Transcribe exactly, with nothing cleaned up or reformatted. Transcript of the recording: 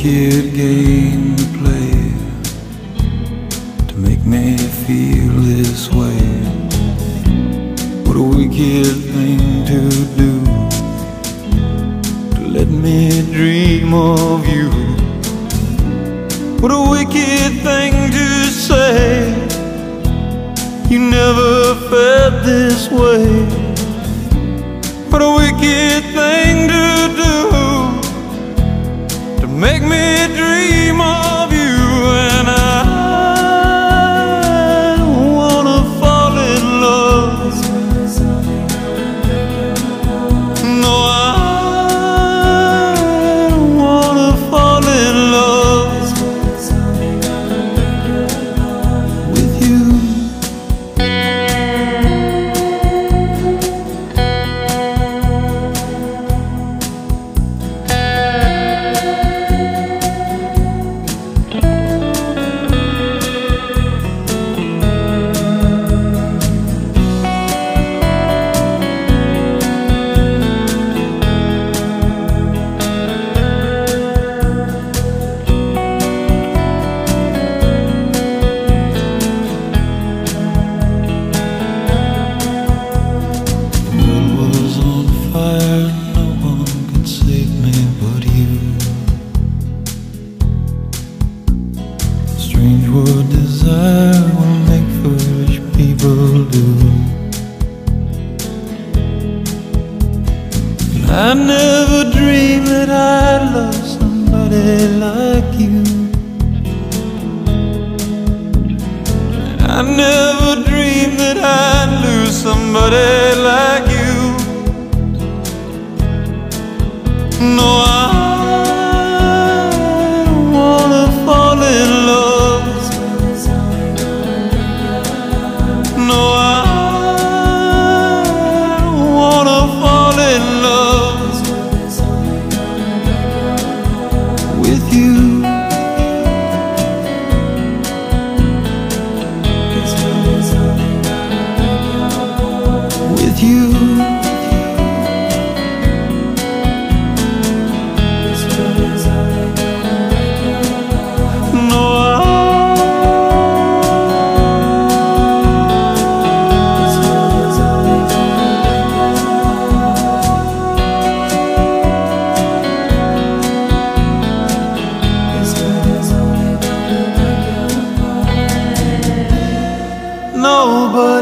wicked game to play to make me feel this way? What a wicked thing to do, to let me dream of you. What a wicked thing to say, you never felt this way. What a wicked thing to do, to make me dream of you. And I don't wanna fall in love. No, I don't wanna fall in love with you. Strange what desire will make foolish people do. I never dreamed that I'd love somebody like you. I never dreamed that I'd lose somebody like you. No, I don't wanna fall in love. No, I don't wanna fall in love with you. With you. Nobody